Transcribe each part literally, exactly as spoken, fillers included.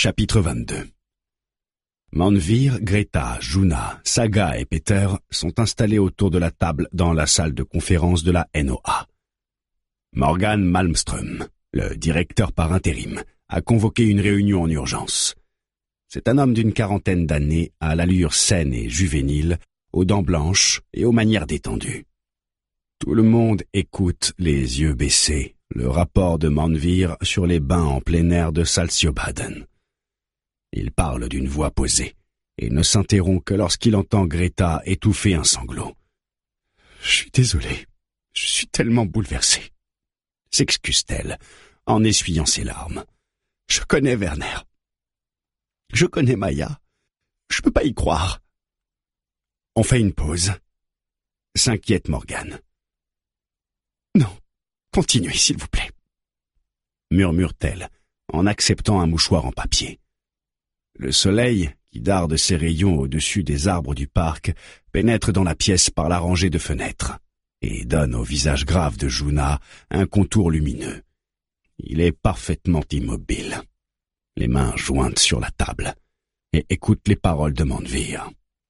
Chapitre vingt-deux. Manvir, Greta, Juna, Saga et Peter sont installés autour de la table dans la salle de conférence de la N O A. Morgan Malmström, le directeur par intérim, a convoqué une réunion en urgence. C'est un homme d'une quarantaine d'années, à l'allure saine et juvénile, aux dents blanches et aux manières détendues. Tout le monde écoute, les yeux baissés, le rapport de Manvir sur les bains en plein air de Saltsjöbaden. Il parle d'une voix posée et ne s'interrompt que lorsqu'il entend Greta étouffer un sanglot. « Je suis désolé, je suis tellement bouleversé. » s'excuse-t-elle en essuyant ses larmes. « Je connais Werner. Je connais Maya. Je peux pas y croire. » On fait une pause. S'inquiète Morgan. « Non, continuez s'il vous plaît. » murmure-t-elle en acceptant un mouchoir en papier. Le soleil, qui darde ses rayons au-dessus des arbres du parc, pénètre dans la pièce par la rangée de fenêtres et donne au visage grave de Juna un contour lumineux. Il est parfaitement immobile, les mains jointes sur la table, et écoute les paroles de Manvir.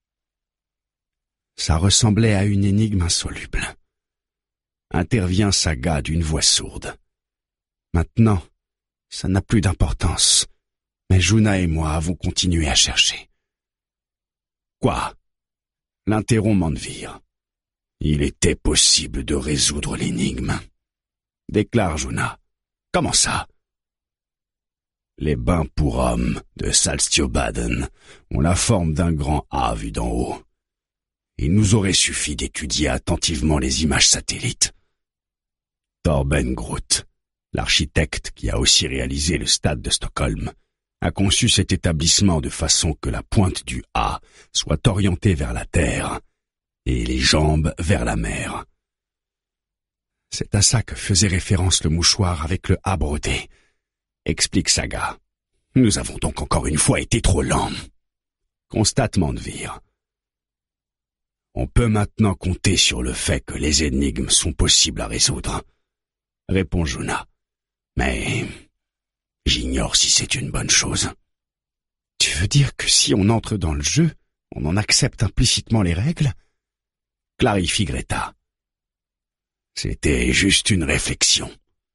Ça ressemblait à une énigme insoluble. Intervient Saga d'une voix sourde. Maintenant, ça n'a plus d'importance. Mais Juna et moi avons continué à chercher. « Quoi ?» l'interrompt Manvir. « Il était possible de résoudre l'énigme. » déclare Juna. « Comment ça ?» Les bains pour hommes de Saltsjöbaden ont la forme d'un grand A vu d'en haut. Il nous aurait suffi d'étudier attentivement les images satellites. Torben Groth, l'architecte qui a aussi réalisé le stade de Stockholm, a conçu cet établissement de façon que la pointe du A soit orientée vers la terre et les jambes vers la mer. C'est à ça que faisait référence le mouchoir avec le A brodé, explique Saga. Nous avons donc encore une fois été trop lents, constate Manvir. On peut maintenant compter sur le fait que les énigmes sont possibles à résoudre, répond Juna. Mais j'ignore si c'est une bonne chose. Tu veux dire que si on entre dans le jeu, on en accepte implicitement les règles ? Clarifie Greta. C'était juste une réflexion.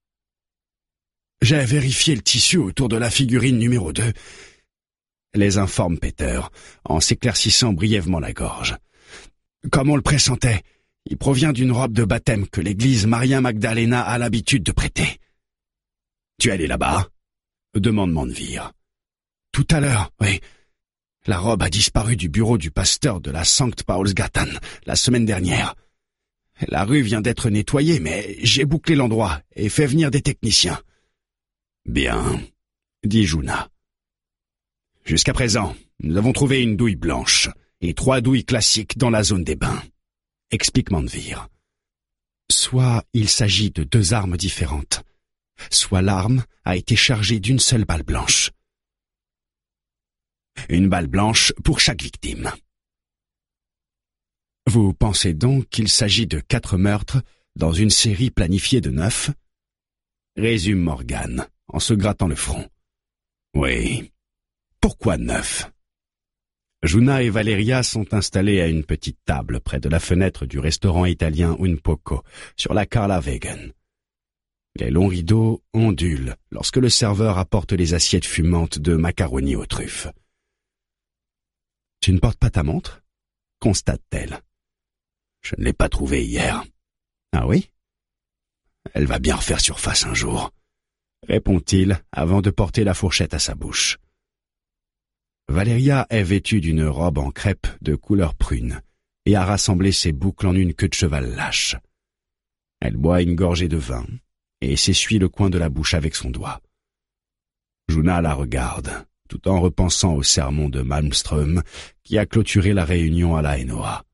J'ai vérifié le tissu autour de la figurine numéro deux, les informe Peter, en s'éclaircissant brièvement la gorge. Comme on le pressentait, il provient d'une robe de baptême que l'église Maria Magdalena a l'habitude de prêter. Tu es allé là-bas ? Demande Manvir. Tout à l'heure, oui. La robe a disparu du bureau du pasteur de la Sankt Paulsgatan la semaine dernière. La rue vient d'être nettoyée, mais j'ai bouclé l'endroit et fait venir des techniciens. Bien, dit Juna. Jusqu'à présent, nous avons trouvé une douille blanche et trois douilles classiques dans la zone des bains, explique Manvir. Soit il s'agit de deux armes différentes, soit l'arme a été chargée d'une seule balle blanche. Une balle blanche pour chaque victime. Vous pensez donc qu'il s'agit de quatre meurtres dans une série planifiée de neuf ? Résume Morgan en se grattant le front. Oui. Pourquoi neuf ? Juna et Valeria sont installés à une petite table près de la fenêtre du restaurant italien Un Poco, sur la Karlavägen. Les longs rideaux ondulent lorsque le serveur apporte les assiettes fumantes de macaroni aux truffes. « Tu ne portes pas ta montre ?» constate-t-elle. « Je ne l'ai pas trouvée hier. »« Ah oui ? Elle va bien refaire surface un jour, » répond-il avant de porter la fourchette à sa bouche. Valeria est vêtue d'une robe en crêpe de couleur prune et a rassemblé ses boucles en une queue de cheval lâche. Elle boit une gorgée de vin et s'essuie le coin de la bouche avec son doigt. Juna la regarde, tout en repensant au sermon de Malmström qui a clôturé la réunion à la N O A.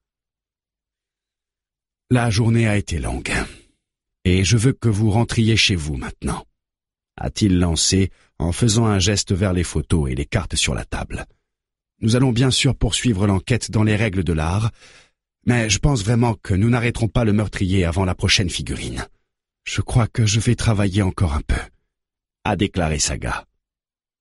La journée a été longue, et je veux que vous rentriez chez vous maintenant, a-t-il lancé en faisant un geste vers les photos et les cartes sur la table. Nous allons bien sûr poursuivre l'enquête dans les règles de l'art, mais je pense vraiment que nous n'arrêterons pas le meurtrier avant la prochaine figurine. Je crois que je vais travailler encore un peu, a déclaré Saga.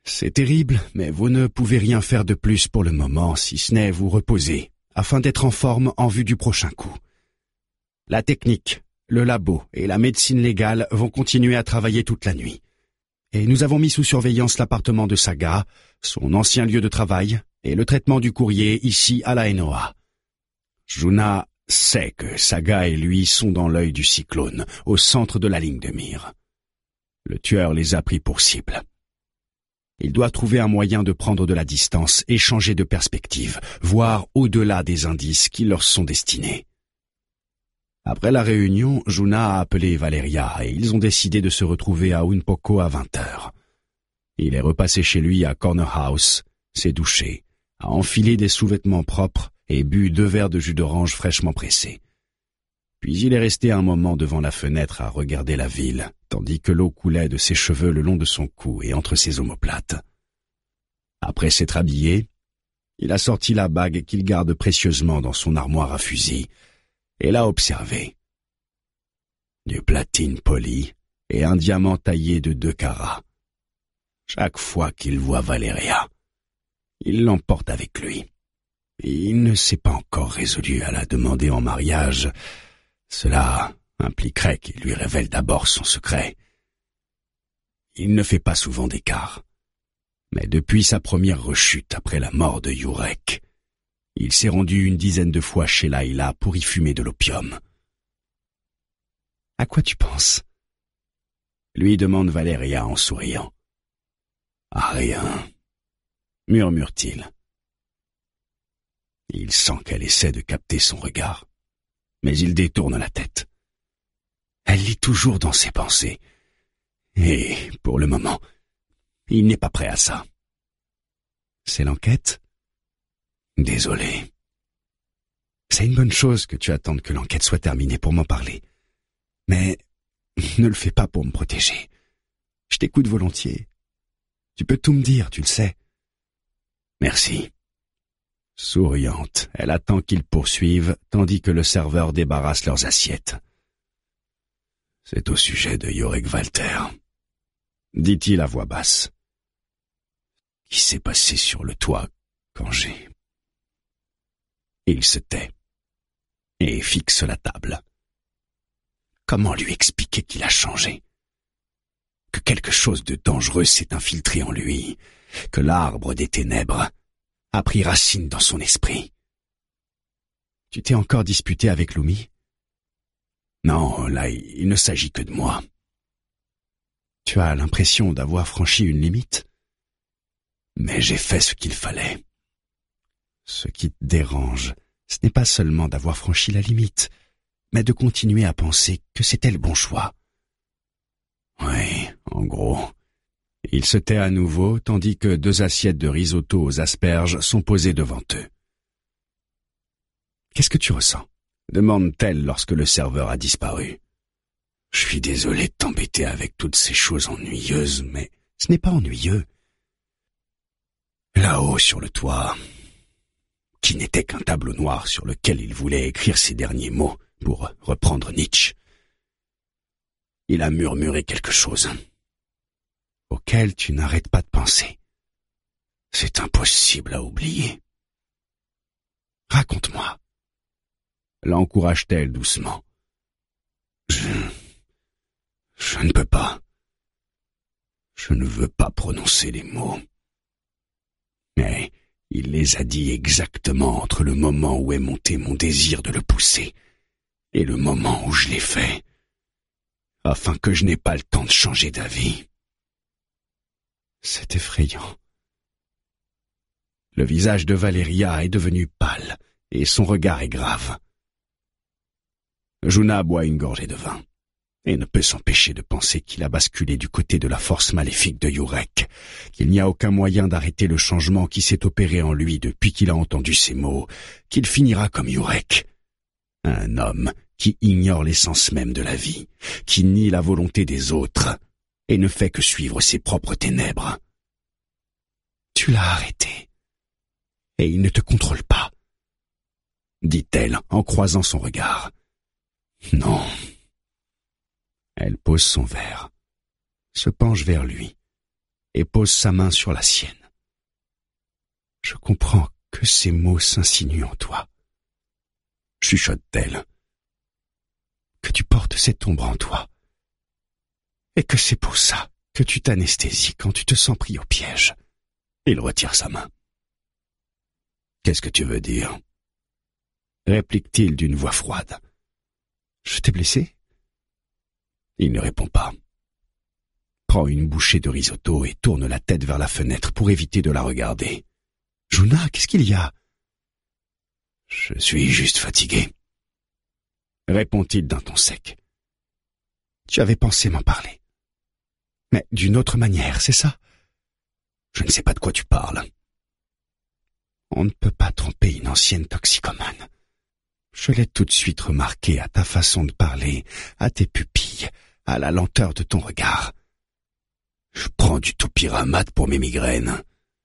C'est terrible, mais vous ne pouvez rien faire de plus pour le moment, si ce n'est vous reposer, afin d'être en forme en vue du prochain coup. La technique, le labo et la médecine légale vont continuer à travailler toute la nuit. Et nous avons mis sous surveillance l'appartement de Saga, son ancien lieu de travail, et le traitement du courrier ici à la N O A. Juna sait que Saga et lui sont dans l'œil du cyclone, au centre de la ligne de mire. Le tueur les a pris pour cible. Il doit trouver un moyen de prendre de la distance et changer de perspective, voir au-delà des indices qui leur sont destinés. Après la réunion, Juna a appelé Valeria et ils ont décidé de se retrouver à Unpoko à vingt heures. Il est repassé chez lui à Corner House, s'est douché, a enfilé des sous-vêtements propres et bu deux verres de jus d'orange fraîchement pressé. Puis il est resté un moment devant la fenêtre à regarder la ville, tandis que l'eau coulait de ses cheveux le long de son cou et entre ses omoplates. Après s'être habillé, il a sorti la bague qu'il garde précieusement dans son armoire à fusils et l'a observée. Du platine poli et un diamant taillé de deux carats. Chaque fois qu'il voit Valeria, il l'emporte avec lui. Et il ne s'est pas encore résolu à la demander en mariage. Cela impliquerait qu'il lui révèle d'abord son secret. Il ne fait pas souvent d'écart. Mais depuis sa première rechute après la mort de Yurek, il s'est rendu une dizaine de fois chez Layla pour y fumer de l'opium. « À quoi tu penses ?» lui demande Valeria en souriant. « À rien, » murmure-t-il. Il sent qu'elle essaie de capter son regard, mais il détourne la tête. Elle lit toujours dans ses pensées, et, pour le moment, il n'est pas prêt à ça. C'est l'enquête ? Désolé. C'est une bonne chose que tu attendes que l'enquête soit terminée pour m'en parler. Mais ne le fais pas pour me protéger. Je t'écoute volontiers. Tu peux tout me dire, tu le sais. Merci. Souriante, elle attend qu'ils poursuivent, tandis que le serveur débarrasse leurs assiettes. C'est au sujet de Yurek Walter, dit-il à voix basse. Qui s'est passé sur le toit quand j'ai... Il se tait et fixe la table. Comment lui expliquer qu'il a changé? Que quelque chose de dangereux s'est infiltré en lui, que l'arbre des ténèbres a pris racine dans son esprit. Tu t'es encore disputé avec Lumi? Non, là, il ne s'agit que de moi. Tu as l'impression d'avoir franchi une limite? Mais j'ai fait ce qu'il fallait. Ce qui te dérange, ce n'est pas seulement d'avoir franchi la limite, mais de continuer à penser que c'était le bon choix. Oui, en gros. Il se tait à nouveau, tandis que deux assiettes de risotto aux asperges sont posées devant eux. « Qu'est-ce que tu ressens ?» demande-t-elle lorsque le serveur a disparu. « Je suis désolé de t'embêter avec toutes ces choses ennuyeuses, mais ce n'est pas ennuyeux. Là-haut sur le toit, qui n'était qu'un tableau noir sur lequel il voulait écrire ses derniers mots, pour reprendre Nietzsche. Il a murmuré quelque chose, auquel tu n'arrêtes pas de penser. C'est impossible à oublier. Raconte-moi. L'encourage-t-elle doucement. Je... Je ne peux pas. Je ne veux pas prononcer les mots. Mais il les a dit exactement entre le moment où est monté mon désir de le pousser et le moment où je l'ai fait, afin que je n'ai pas le temps de changer d'avis. C'est effrayant. Le visage de Valeria est devenu pâle et son regard est grave. Juna boit une gorgée de vin et ne peut s'empêcher de penser qu'il a basculé du côté de la force maléfique de Yurek, qu'il n'y a aucun moyen d'arrêter le changement qui s'est opéré en lui depuis qu'il a entendu ces mots, qu'il finira comme Yurek. Un homme qui ignore l'essence même de la vie, qui nie la volonté des autres et ne fait que suivre ses propres ténèbres. Tu l'as arrêté, et il ne te contrôle pas, dit-elle en croisant son regard. Non. Elle pose son verre, se penche vers lui et pose sa main sur la sienne. « Je comprends que ces mots s'insinuent en toi. » chuchote-t-elle. « Que tu portes cette ombre en toi. Et que c'est pour ça que tu t'anesthésies quand tu te sens pris au piège. » Il retire sa main. « Qu'est-ce que tu veux dire ?» réplique-t-il d'une voix froide. « Je t'ai blessé ?» Il ne répond pas. Prend une bouchée de risotto et tourne la tête vers la fenêtre pour éviter de la regarder. « Juna, qu'est-ce qu'il y a ?»« Je suis juste fatigué. » répond-il d'un ton sec. « Tu avais pensé m'en parler. Mais d'une autre manière, c'est ça ? Je ne sais pas de quoi tu parles. On ne peut pas tromper une ancienne toxicomane. Je l'ai tout de suite remarqué à ta façon de parler, à tes pupilles, à la lenteur de ton regard. Je prends du topiramate pour mes migraines.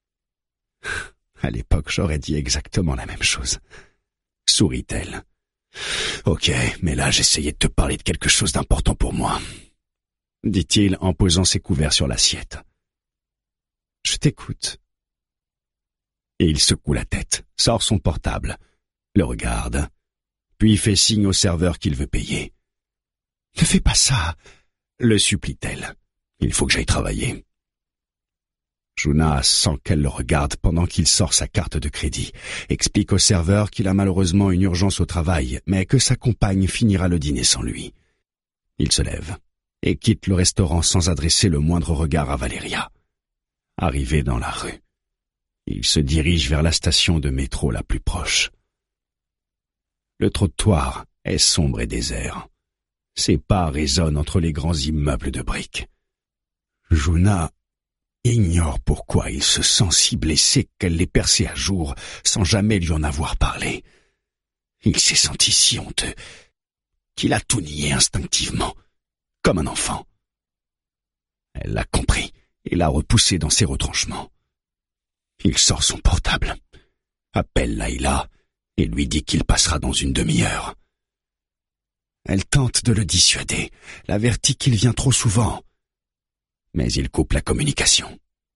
À l'époque, j'aurais dit exactement la même chose. Sourit-elle. Ok, mais là, j'essayais de te parler de quelque chose d'important pour moi, dit-il en posant ses couverts sur l'assiette. Je t'écoute. Et il secoue la tête, sort son portable, le regarde, puis fait signe au serveur qu'il veut payer. Ne fais pas ça, le supplie-t-elle. Il faut que j'aille travailler. Juna sent qu'elle le regarde pendant qu'il sort sa carte de crédit, explique au serveur qu'il a malheureusement une urgence au travail, mais que sa compagne finira le dîner sans lui. Il se lève et quitte le restaurant sans adresser le moindre regard à Valeria. Arrivé dans la rue, il se dirige vers la station de métro la plus proche. Le trottoir est sombre et désert. Ses pas résonnent entre les grands immeubles de briques. Juna ignore pourquoi il se sent si blessé qu'elle l'ait percé à jour sans jamais lui en avoir parlé. Il s'est senti si honteux qu'il a tout nié instinctivement, comme un enfant. Elle l'a compris et l'a repoussé dans ses retranchements. Il sort son portable, appelle Layla et lui dit qu'il passera dans une demi-heure. Elle tente de le dissuader, l'avertit qu'il vient trop souvent, mais il coupe la communication.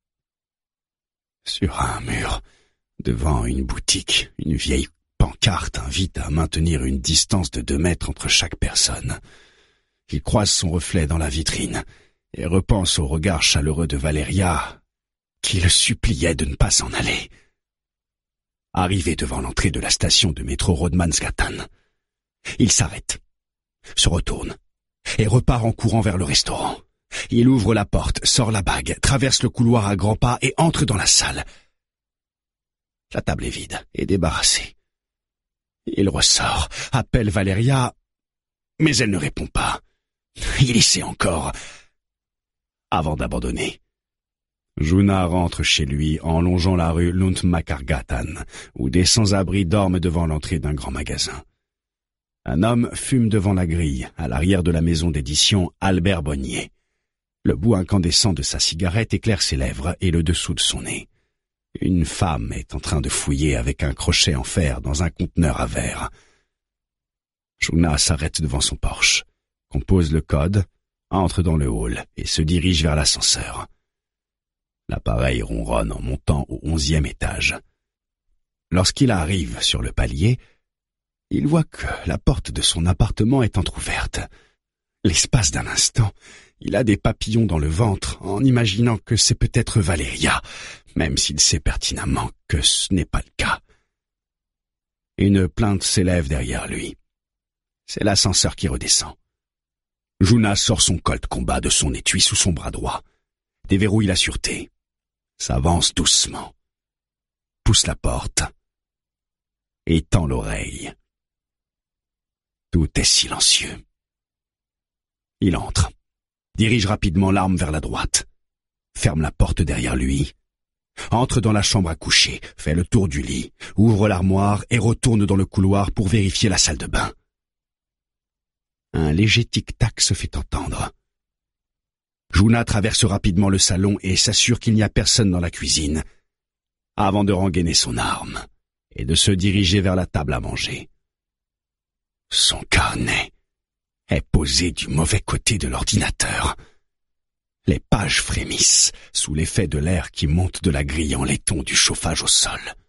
Sur un mur, devant une boutique, une vieille pancarte invite à maintenir une distance de deux mètres entre chaque personne. Il croise son reflet dans la vitrine et repense au regard chaleureux de Valeria qui le suppliait de ne pas s'en aller. Arrivé devant l'entrée de la station de métro Rodmansgatan, il s'arrête, se retourne et repart en courant vers le restaurant. Il ouvre la porte, sort la bague, traverse le couloir à grands pas et entre dans la salle. La table est vide et débarrassée. Il ressort, appelle Valeria, mais elle ne répond pas. Il essaie encore, avant d'abandonner. Juna rentre chez lui en longeant la rue Luntmakargatan, où des sans-abri dorment devant l'entrée d'un grand magasin. Un homme fume devant la grille, à l'arrière de la maison d'édition Albert Bonnier. Le bout incandescent de sa cigarette éclaire ses lèvres et le dessous de son nez. Une femme est en train de fouiller avec un crochet en fer dans un conteneur à verre. Juna s'arrête devant son Porsche, compose le code, entre dans le hall et se dirige vers l'ascenseur. L'appareil ronronne en montant au onzième étage. Lorsqu'il arrive sur le palier, il voit que la porte de son appartement est entr'ouverte. L'espace d'un instant, il a des papillons dans le ventre en imaginant que c'est peut-être Valeria, même s'il sait pertinemment que ce n'est pas le cas. Une plainte s'élève derrière lui. C'est l'ascenseur qui redescend. Juna sort son colt combat de son étui sous son bras droit, déverrouille la sûreté, s'avance doucement, pousse la porte et tend l'oreille. Tout est silencieux. Il entre, dirige rapidement l'arme vers la droite, ferme la porte derrière lui, entre dans la chambre à coucher, fait le tour du lit, ouvre l'armoire et retourne dans le couloir pour vérifier la salle de bain. Un léger tic-tac se fait entendre. Juna traverse rapidement le salon et s'assure qu'il n'y a personne dans la cuisine, avant de rengainer son arme et de se diriger vers la table à manger. Son carnet est posé du mauvais côté de l'ordinateur. Les pages frémissent sous l'effet de l'air qui monte de la grille en laiton du chauffage au sol.